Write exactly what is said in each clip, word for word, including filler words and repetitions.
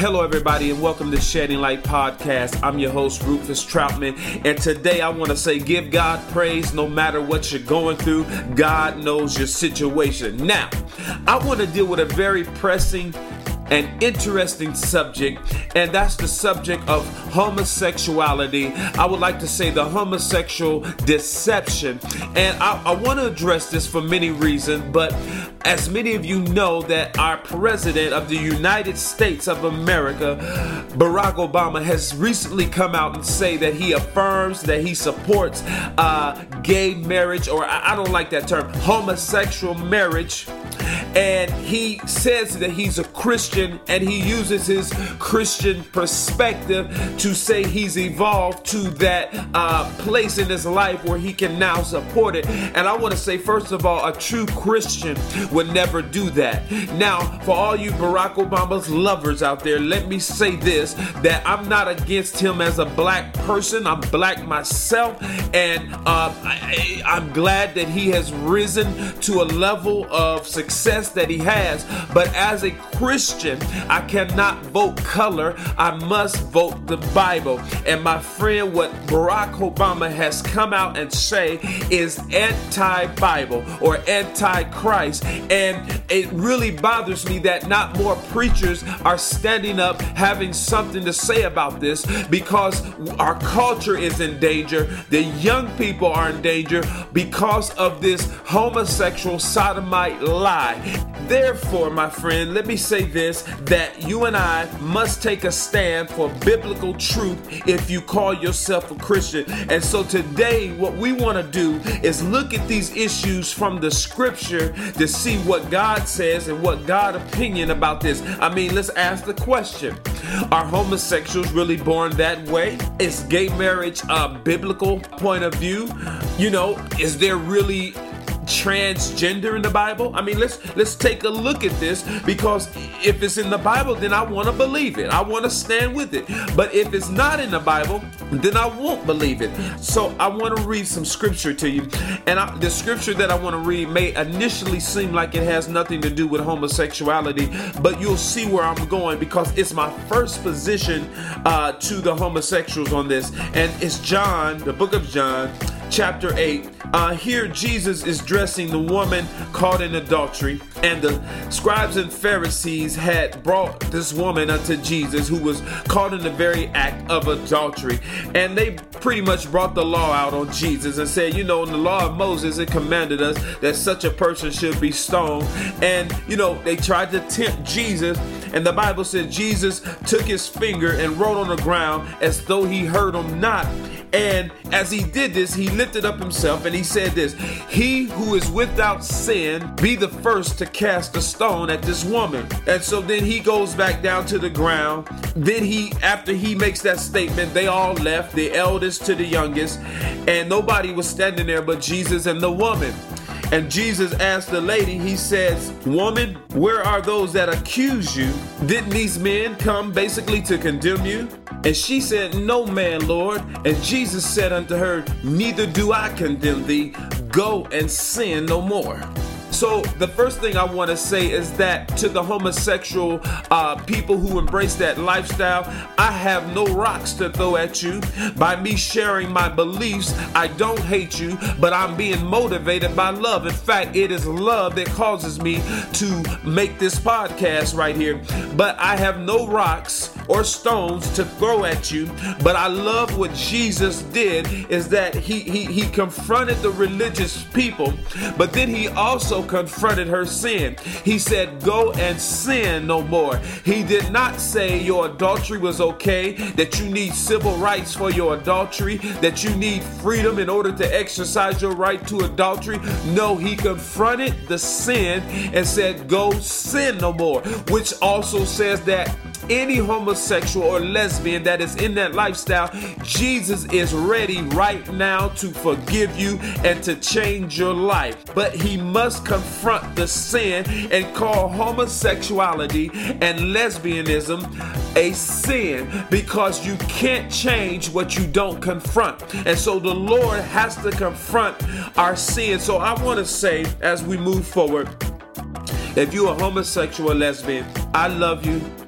Hello, everybody, and welcome to Shedding Light Podcast. I'm your host, Rufus Troutman, and today I want to say give God praise no matter what you're going through. God knows your situation. Now, I want to deal with a very pressing an interesting subject, and that's the subject of homosexuality. I would like to say the homosexual deception, and I, I want to address this for many reasons, but as many of you know that our president of the United States of America, Barack Obama, has recently come out and say that he affirms that he supports uh, gay marriage, or I, I don't like that term, homosexual marriage. And he says that he's a Christian, and he uses his Christian perspective to say he's evolved to that uh, place in his life where he can now support it. And I want to say, first of all, a true Christian would never do that. Now, for all you Barack Obama's lovers out there, let me say this, that I'm not against him as a black person. I'm black myself, and uh, I, I'm glad that he has risen to a level of success that he has. But as a Christian, I cannot vote color. I must vote the Bible. And my friend, what Barack Obama has come out and say is anti-Bible or anti-Christ. And it really bothers me that not more preachers are standing up having something to say about this, because our culture is in danger. The young people are in danger because of this homosexual sodomite lie. Therefore, my friend, let me say this, that you and I must take a stand for biblical truth if you call yourself a Christian. And so today, what we want to do is look at these issues from the scripture to see what God says and what God's opinion about this. I mean, let's ask the question, are homosexuals really born that way? Is gay marriage a biblical point of view? You know, is there really transgender in the Bible? I mean, let's let's take a look at this, because if it's in the Bible, then I want to believe it. I want to stand with it. But if it's not in the Bible, then I won't believe it. So I want to read some scripture to you. And I, the scripture that I want to read may initially seem like it has nothing to do with homosexuality, but you'll see where I'm going, because it's my first position uh, to the homosexuals on this. And it's John, the book of John, chapter eight. Uh, here Jesus is addressing the woman caught in adultery, and the scribes and Pharisees had brought this woman unto Jesus who was caught in the very act of adultery. And they pretty much brought the law out on Jesus and said, you know, in the law of Moses, it commanded us that such a person should be stoned. And, you know, they tried to tempt Jesus. And the Bible said Jesus took his finger and wrote on the ground as though he heard him not. And as he did this, he lifted up himself and he said this, he who is without sin be the first to cast a stone at this woman. And so then he goes back down to the ground. Then he, after he makes that statement, they all left, the eldest to the youngest, and nobody was standing there but Jesus and the woman. And Jesus asked the lady, he says, woman, where are those that accuse you? Didn't these men come basically to condemn you? And she said, no man, Lord. And Jesus said unto her, neither do I condemn thee. Go and sin no more. So the first thing I want to say is that to the homosexual uh, people who embrace that lifestyle, I have no rocks to throw at you. By me sharing my beliefs, I don't hate you, but I'm being motivated by love. In fact, it is love that causes me to make this podcast right here. But I have no rocks or stones to throw at you. But I love what Jesus did, is that he, he, he confronted the religious people, but then he also confronted her sin. He said, go and sin no more. He did not say your adultery was okay, that you need civil rights for your adultery, that you need freedom in order to exercise your right to adultery. No, he confronted the sin and said, go sin no more, which also says that any homosexual or lesbian that is in that lifestyle, Jesus is ready right now to forgive you and to change your life. But he must confront the sin and call homosexuality and lesbianism a sin, because you can't change what you don't confront. And so the Lord has to confront our sin. So I want to say, as we move forward, if you're a homosexual or lesbian, I love you.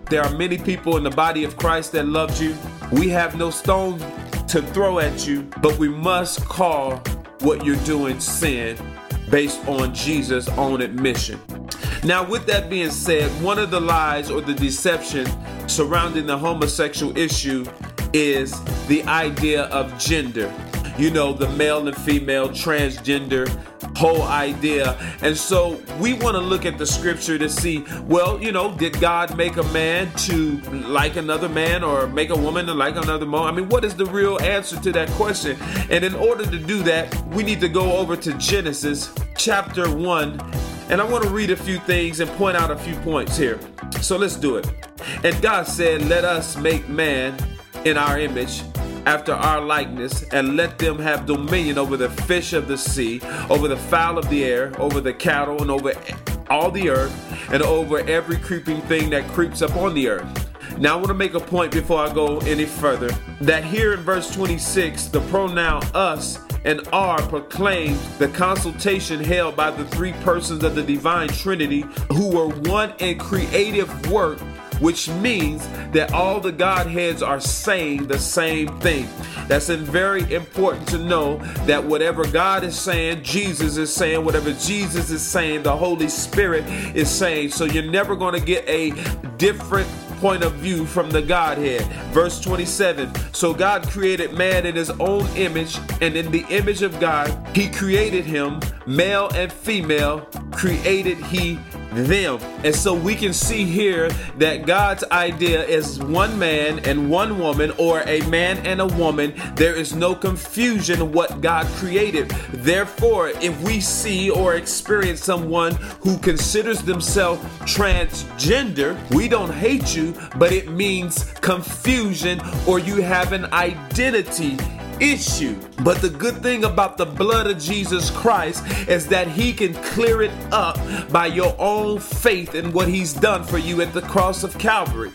there are many people in the body of Christ that loves you. We have no stone to throw at you, but we must call what you're doing sin based on Jesus' own admission. Now, with that being said, one of the lies or the deception surrounding the homosexual issue is the idea of gender. You know, the male and female, transgender whole idea. And so we want to look at the scripture to see, well, you know, did God make a man to like another man or make a woman to like another woman? I mean, what is the real answer to that question? And in order to do that, we need to go over to Genesis chapter one. And I want to read a few things and point out a few points here. So let's do it. And God said, let us make man in our image, after our likeness, and let them have dominion over the fish of the sea, over the fowl of the air, over the cattle, and over all the earth, and over every creeping thing that creeps up on the earth. Now I want to make a point before I go any further, that here in verse twenty-six, the pronoun us and are proclaimed the consultation held by the three persons of the divine Trinity, who were one in creative work, which means that all the Godheads are saying the same thing. That's very important to know that whatever God is saying, Jesus is saying. Whatever Jesus is saying, the Holy Spirit is saying. So you're never going to get a different point of view from the Godhead. Verse twenty-seven, so God created man in his own image, and in the image of God he created him, male and female created he them. And so we can see here that God's idea is one man and one woman, or a man and a woman. There is no confusion what God created. Therefore, if we see or experience someone who considers themselves transgender, we don't hate you, but it means confusion, or you have an identity issue. But the good thing about the blood of Jesus Christ is that he can clear it up by your own faith in what he's done for you at the cross of Calvary.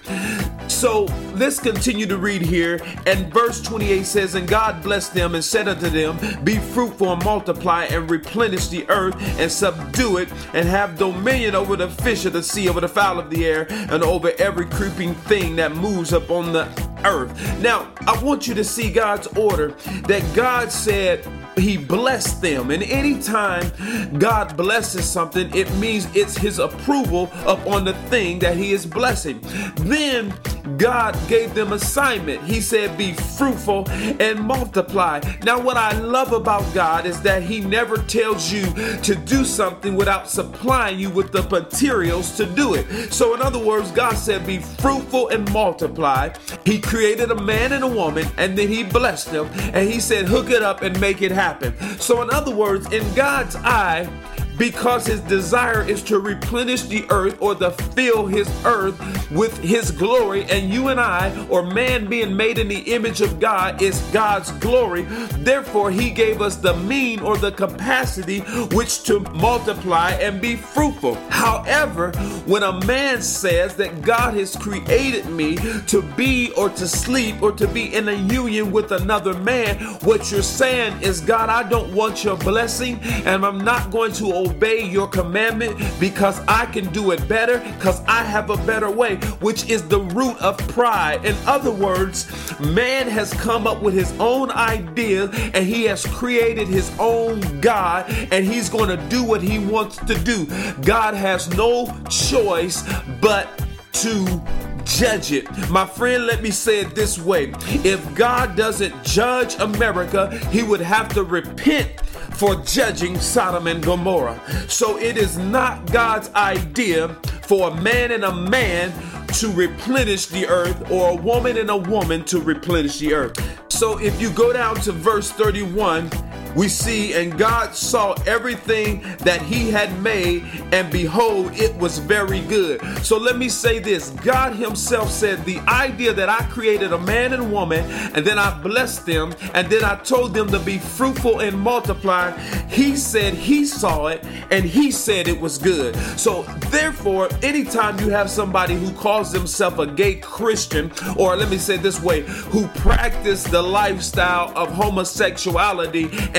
So let's continue to read here. And verse twenty-eight says, and God blessed them and said unto them, be fruitful and multiply and replenish the earth and subdue it, and have dominion over the fish of the sea, over the fowl of the air, and over every creeping thing that moves upon the earth. Now, I want you to see God's order, that God said he blessed them. And anytime God blesses something, it means it's his approval upon the thing that he is blessing. Then God gave them assignment. He said, be fruitful and multiply. Now, what I love about God is that he never tells you to do something without supplying you with the materials to do it. So in other words, God said, be fruitful and multiply. He created a man and a woman, and then he blessed them, and he said, hook it up and make it happen. So in other words, in God's eye, because his desire is to replenish the earth, or to fill his earth with his glory, and you and I, or man being made in the image of God, is God's glory. Therefore, he gave us the mean or the capacity which to multiply and be fruitful. However, when a man says that God has created me to be or to sleep or to be in a union with another man, what you're saying is, God, I don't want your blessing, and I'm not going to obey your commandment because I can do it better, because I have a better way, which is the root of pride. In other words, man has come up with his own idea, and he has created his own God, and he's going to do what he wants to do. God has no choice but to judge it. My friend, let me say it this way. If God doesn't judge America, he would have to repent for judging Sodom and Gomorrah. So it is not God's idea for a man and a man to replenish the earth, or a woman and a woman to replenish the earth. So if you go down to verse thirty-one, we see, and God saw everything that he had made, and behold, it was very good. So let me say this. God himself said, the idea that I created a man and a woman, and then I blessed them, and then I told them to be fruitful and multiply. He said he saw it, and he said it was good. So therefore, anytime you have somebody who calls themselves a gay Christian, or let me say it this way, who practice the lifestyle of homosexuality and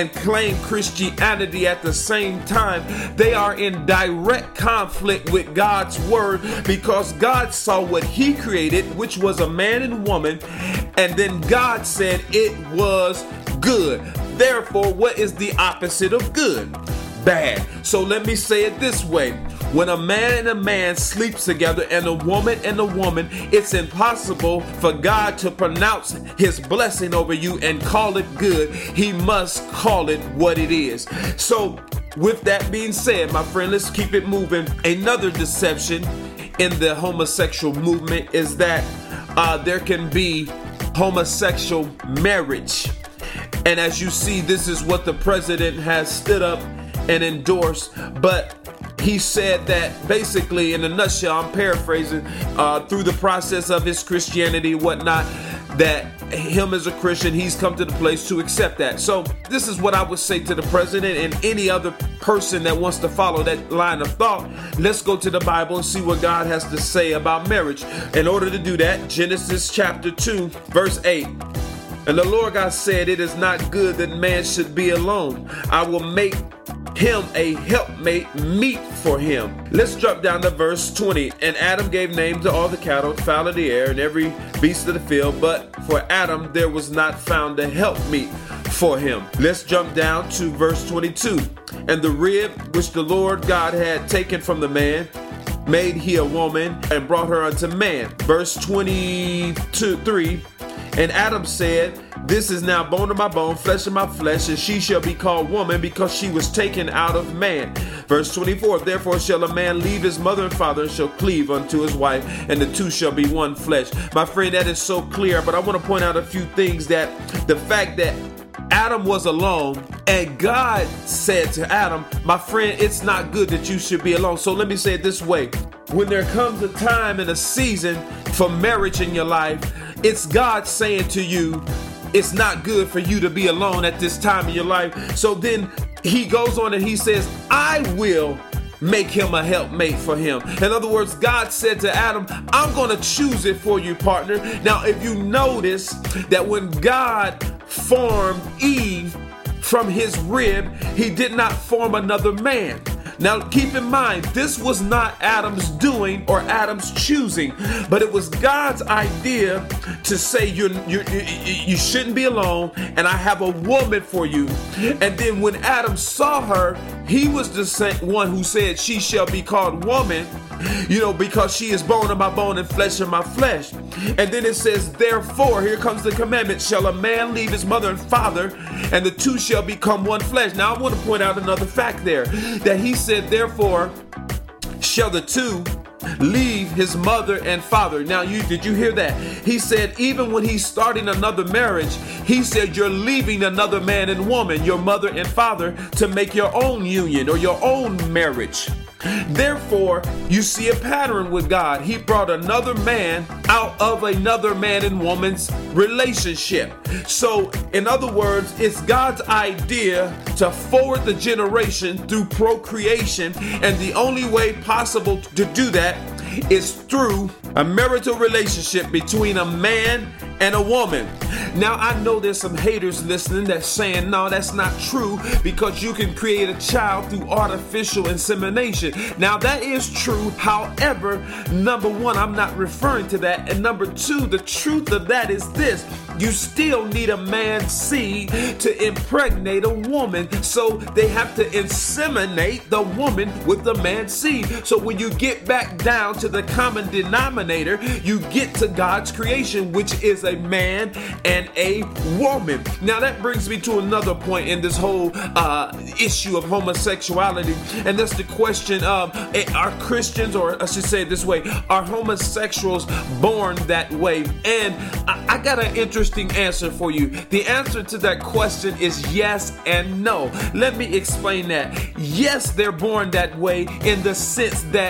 and claim Christianity at the same time, they are in direct conflict with God's word, because God saw what he created, which was a man and woman, and then God said it was good. Therefore, what is the opposite of good? Bad. So let me say it this way. When a man and a man sleeps together and a woman and a woman, it's impossible for God to pronounce his blessing over you and call it good. He must call it what it is. So with that being said, my friend, let's keep it moving. Another deception in the homosexual movement is that uh, there can be homosexual marriage. And as you see, this is what the president has stood up and endorsed. But he said that basically, in a nutshell, I'm paraphrasing, uh, through the process of his Christianity, whatnot, that him as a Christian, he's come to the place to accept that. So this is what I would say to the president and any other person that wants to follow that line of thought. Let's go to the Bible and see what God has to say about marriage. In order to do that, Genesis chapter two, verse eight. And the Lord God said, it is not good that man should be alone. I will make him a helpmate meet for him. Let's drop down to verse twenty. And Adam gave name to all the cattle, fowl of the air, and every beast of the field. But for Adam there was not found a helpmeet for him. Let's jump down to verse twenty-two. And the rib which the Lord God had taken from the man made he a woman and brought her unto man. Verse twenty-two, three. And Adam said, this is now bone of my bone, flesh of my flesh, and she shall be called woman, because she was taken out of man. Verse twenty-four, therefore shall a man leave his mother and father, and shall cleave unto his wife, and the two shall be one flesh. My friend, that is so clear, but I want to point out a few things. That the fact that Adam was alone, and God said to Adam, my friend, it's not good that you should be alone. So let me say it this way. When there comes a time and a season for marriage in your life, it's God saying to you, it's not good for you to be alone at this time in your life. So then he goes on and he says, I will make him a helpmate for him. In other words, God said to Adam, I'm going to choose it for you, partner. Now, if you notice that when God formed Eve from his rib, he did not form another man. Now, keep in mind, this was not Adam's doing or Adam's choosing, but it was God's idea to say you're, you're, you you shouldn't be alone, and I have a woman for you. And then when Adam saw her, he was the one who said she shall be called woman, you know, because she is bone of my bone and flesh of my flesh. And then it says, therefore, here comes the commandment, shall a man leave his mother and father, and the two shall become one flesh. Now, I want to point out another fact there, that he said, therefore, shall the two leave his mother and father. Now, you did you hear that? He said, even when he's starting another marriage, he said, you're leaving another man and woman, your mother and father, to make your own union or your own marriage. Therefore, you see a pattern with God. He brought another man out of another man and woman's relationship. So, in other words, it's God's idea to forward the generation through procreation, and the only way possible to do that is through a marital relationship between a man and a woman. Now, I know there's some haters listening that's saying, no, that's not true, because you can create a child through artificial insemination. Now, that is true. However, number one, I'm not referring to that. And number two, the truth of that is this. You still need a man's seed to impregnate a woman. So they have to inseminate the woman with the man's seed. So when you get back down to the common denominator, you get to God's creation, which is a man and a woman. Now that brings me to another point in this whole uh, issue of homosexuality, and that's the question of, are Christians, or I should say it this way, are homosexuals born that way? And I, I got an interesting answer for you. The answer to that question is yes and no. Let me explain that. Yes, they're born that way in the sense that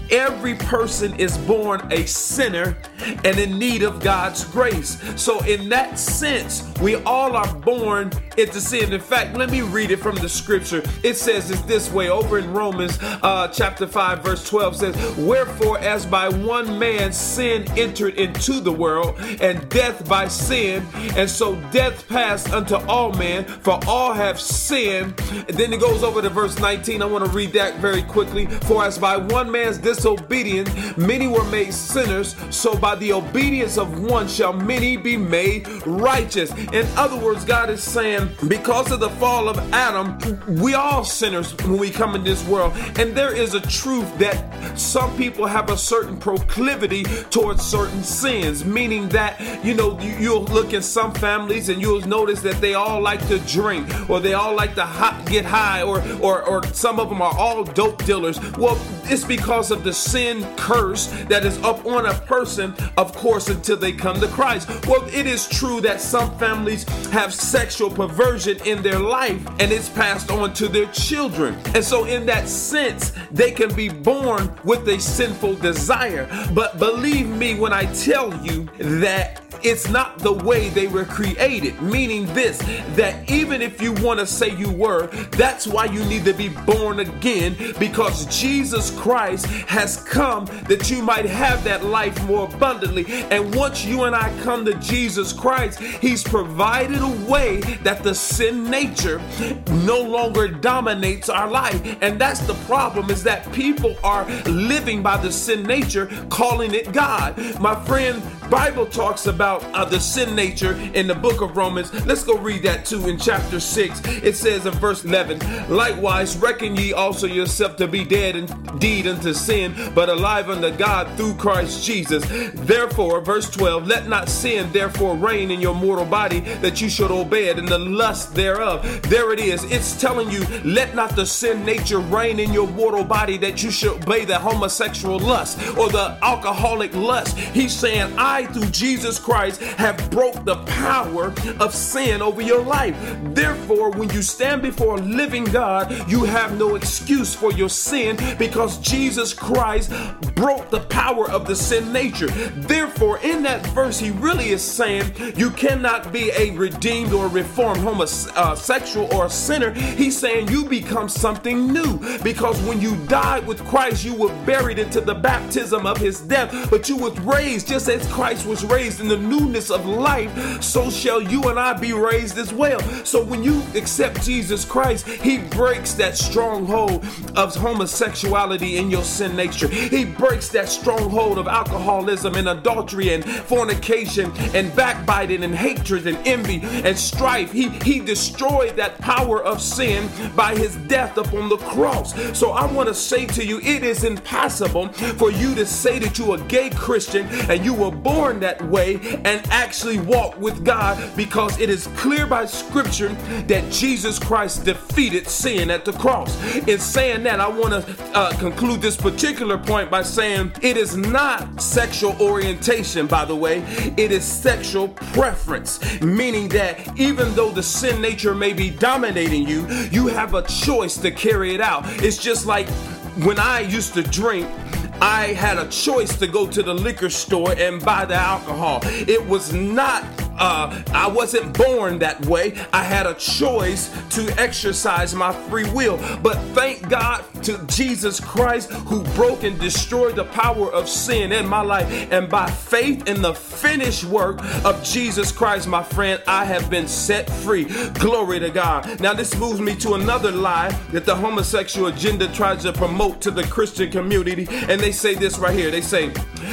every person is born a sinner and in need of God's grace. So in that sense, we all are born into sin. In fact, let me read it from the scripture. It says it's this way over in Romans uh, chapter five, verse twelve says, wherefore as by one man sin entered into the world, and death by sin, and so death passed unto all men, for all have sinned. And then it goes over to verse nineteen. I want to read that very quickly. For as by one man's disobedience many were made sinners, so by the obedience of one shall many be made righteous. In other words, God is saying, because of the fall of Adam, we all sinners when we come in this world. And there is a truth that some people have a certain proclivity towards certain sins, meaning that, you know, you, you'll look at some families and you'll notice that they all like to drink, or they all like to hot, get high, or, or, or some of them are all dope dealers. Well, it's because of the sin curse that is up on a person, of course, until they come to Christ. Well, it is true that some families have sexual perversion in their life, and it's passed on to their children. And so in that sense, they can be born with a sinful desire. But believe me when I tell you that it's not the way they were created, meaning this, that even if you want to say you were, that's why you need to be born again, because Jesus Christ has come that you might have that life more abundantly. And once you and I come to Jesus Christ, he's provided a way that the sin nature no longer dominates our life. And that's the problem, is that people are living by the sin nature, calling it God. My friend, Bible talks about uh, the sin nature in the book of Romans. Let's go read that too in chapter six. It says in verse eleven, likewise reckon ye also yourself to be dead indeed unto sin, but alive unto God through Christ Jesus. Therefore, verse twelve, let not sin therefore reign in your mortal body, that you should obey it in the lust thereof. There it is. It's telling you, let not the sin nature reign in your mortal body, that you should obey the homosexual lust or the alcoholic lust. He's saying, I through Jesus Christ have broke the power of sin over your life. Therefore, when you stand before a living God, you have no excuse for your sin, because Jesus Christ broke the power of the sin nature. Therefore, in that verse, he really is saying you cannot be a redeemed or reformed homosexual or a sinner. He's saying you become something new, because when you died with Christ, you were buried into the baptism of his death, but you were raised just as Christ was raised in the newness of life, so shall you and I be raised as well. So when you accept Jesus Christ, he breaks that stronghold of homosexuality in your sin nature. He breaks that stronghold of alcoholism and adultery and fornication and backbiting and hatred and envy and strife. He, he destroyed that power of sin by his death upon the cross. So I want to say to you, it is impossible for you to say that you're a gay Christian and you were born that way and actually walk with God, because it is clear by scripture that Jesus Christ defeated sin at the cross. In saying that, I want to uh, conclude this particular point by saying it is not sexual orientation, by the way, it is sexual preference, meaning that even though the sin nature may be dominating you, you have a choice to carry it out. It's just like when I used to drink, I had a choice to go to the liquor store and buy the alcohol. It was not, uh, I wasn't born that way. I had a choice to exercise my free will. But thank God to Jesus Christ, who broke and destroyed the power of sin in my life. And by faith in the finished work of Jesus Christ, my friend, I have been set free. Glory to God. Now this moves me to another lie that the homosexual agenda tries to promote to the Christian community. And they say this right here. They say,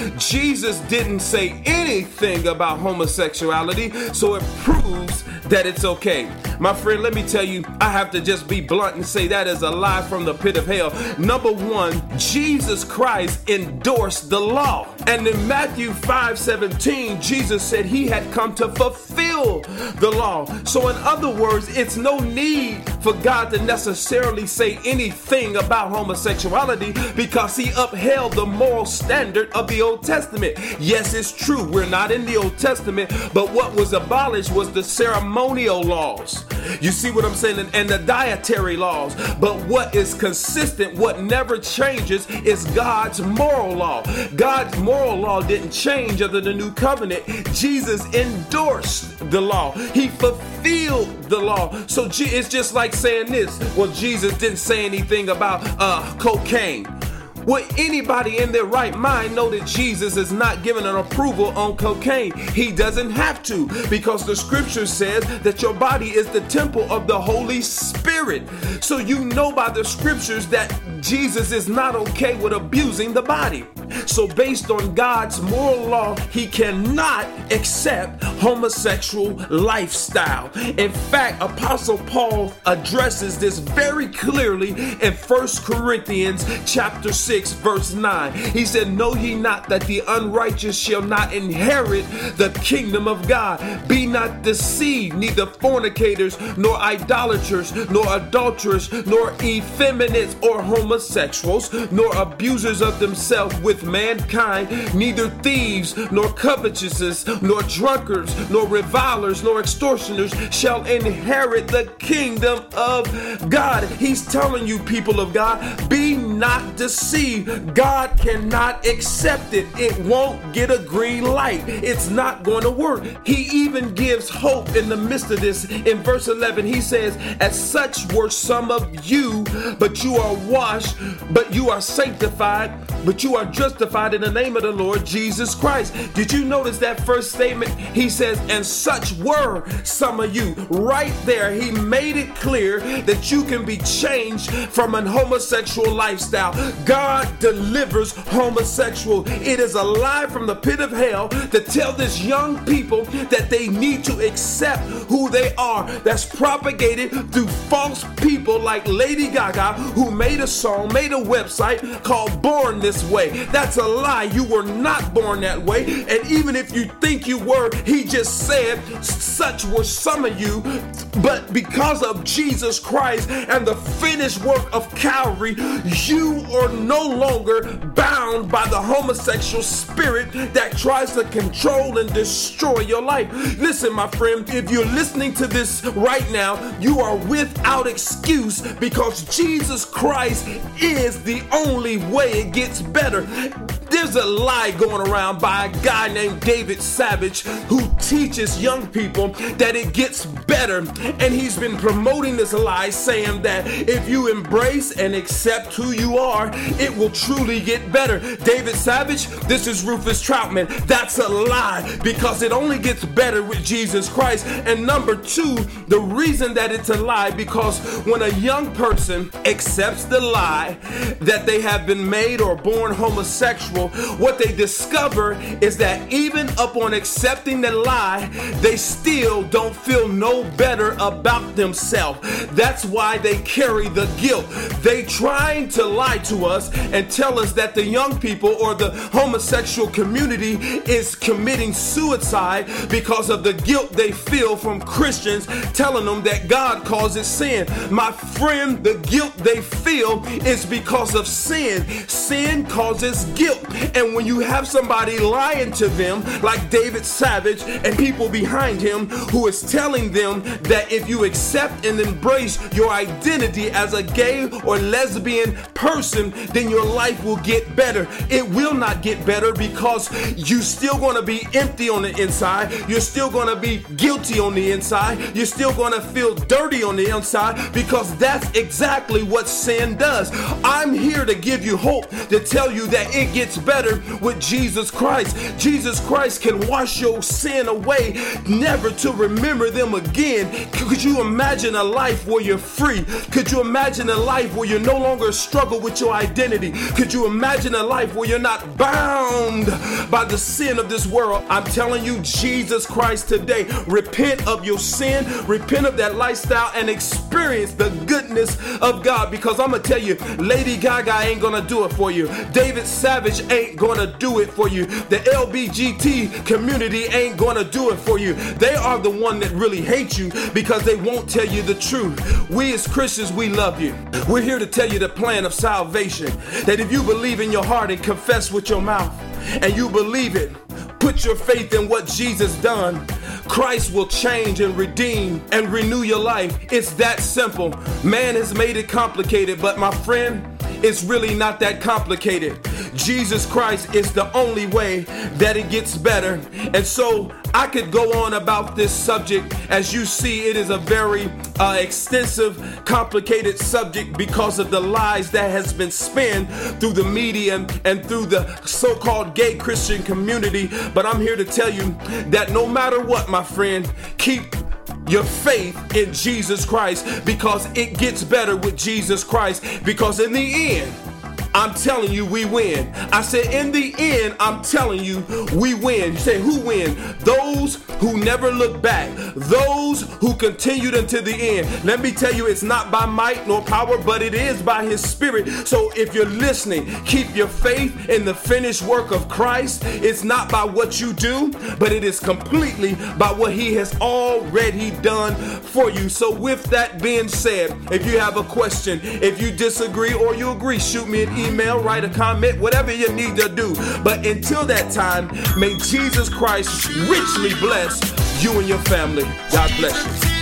Jesus didn't say anything about homosexuality, so it proves that it's okay. My friend, let me tell you, I have to just be blunt and say that is a lie from the pit of hell. Number one, Jesus Christ endorsed the law. And in Matthew five seventeen, Jesus said he had come to fulfill the law. So in other words, it's no need for God to necessarily say anything about homosexuality, because he upheld the moral standard of the Old Testament. Yes, it's true, we're not in the Old Testament, but what what was abolished was the ceremonial laws. You see what I'm saying? And, and the dietary laws. But what is consistent, what never changes, is God's moral law. God's moral law didn't change under the new covenant. Jesus endorsed the law. He fulfilled the law. So it's just like saying this. Well, Jesus didn't say anything about uh, cocaine. Would anybody in their right mind know that Jesus is not giving an approval on cocaine? He doesn't have to, because the scripture says that your body is the temple of the Holy Spirit. So you know by the scriptures that Jesus is not okay with abusing the body. So based on God's moral law, he cannot accept homosexual lifestyle. In fact, Apostle Paul addresses this very clearly in First Corinthians chapter six, verse nine. He said, "Know ye not that the unrighteous shall not inherit the kingdom of God? Be not deceived, neither fornicators, nor idolaters, nor adulterers, nor effeminates or homosexuals, nor abusers of themselves with mankind, neither thieves, nor covetousness, nor drunkards, nor revilers, nor extortioners shall inherit the kingdom of God." He's telling you, people of God, be not deceived. God cannot accept it. It won't get a green light. It's not going to work. He even gives hope in the midst of this. In verse eleven, he says, "As such were some of you, but you are washed, but you are sanctified, but you are justified in the name of the Lord Jesus Christ." Did you notice that first statement? He says, "And such were some of you." Right there, he made it clear that you can be changed from an homosexual lifestyle. God delivers homosexual. It is a lie from the pit of hell to tell this young people that they need to accept who they are. That's propagated through false people like Lady Gaga, who made a song, made a website called Born This Way. That's a lie. You were not born that way. And even if you think you were, he just said, "Such were some of you, but because of Jesus Christ and the finished work of Calvary, you are no longer bound by the homosexual spirit that tries to control and destroy your life." Listen, my friend, if you're listening to this right now, you are without excuse, because Jesus Christ is the only way it gets better. There's a lie going around by a guy named David Savage who teaches young people that it gets better. And he's been promoting this lie, saying that if you embrace and accept who you are, it will truly get better. David Savage, this is Rufus Troutman. That's a lie, because it only gets better with Jesus Christ. And number two, the reason that it's a lie, because when a young person accepts the lie that they have been made or born homosexual, what they discover is that even upon accepting the lie, they still don't feel no better about themselves. That's why they carry the guilt. They trying to lie to us and tell us that the young people or the homosexual community is committing suicide because of the guilt they feel from Christians telling them that God calls it sin. My friend, the guilt they feel is because of sin. Sin causes guilt. And when you have somebody lying to them, like David Savage and people behind him, who is telling them that if you accept and embrace your identity as a gay or lesbian person, then your life will get better. It will not get better, because you're still going to be empty on the inside. You're still going to be guilty on the inside. You're still going to feel dirty on the inside, because that's exactly what sin does. I'm here to give you hope, to tell you that it gets better with Jesus Christ. Jesus Christ can wash your sin away, never to remember them again. Could you imagine a life where you're free? Could you imagine a life where you no longer struggle with your identity? Could you imagine a life where you're not bound by the sin of this world? I'm telling you, Jesus Christ today, repent of your sin, repent of that lifestyle, and experience the goodness of God. Because I'm gonna tell you, Lady Gaga ain't gonna do it for you. David Savage ain't gonna do it for you. The L B G T community ain't gonna do it for you. They are the one that really hate you, because they won't tell you the truth. We as Christians, we love you. We're here to tell you the plan of salvation, that if you believe in your heart and confess with your mouth, and you believe it, put your faith in what Jesus done, Christ will change and redeem and renew your life. It's that simple. Man has made it complicated, but my friend, it's really not that complicated. Jesus Christ is the only way that it gets better. And so I could go on about this subject. As you see, it is a very uh, extensive, complicated subject because of the lies that has been spun through the media and through the so-called gay Christian community. But I'm here to tell you that no matter what, my friend, keep your faith in Jesus Christ, because it gets better with Jesus Christ. Because in the end, I'm telling you, we win. I said, in the end, I'm telling you, we win. You say, who win? Those who never look back. Those who continued until the end. Let me tell you, it's not by might nor power, but it is by his spirit. So if you're listening, keep your faith in the finished work of Christ. It's not by what you do, but it is completely by what he has already done for you. So with that being said, if you have a question, if you disagree or you agree, shoot me an email. Email, write a comment, whatever you need to do. But until that time, may Jesus Christ richly bless you and your family. God bless you.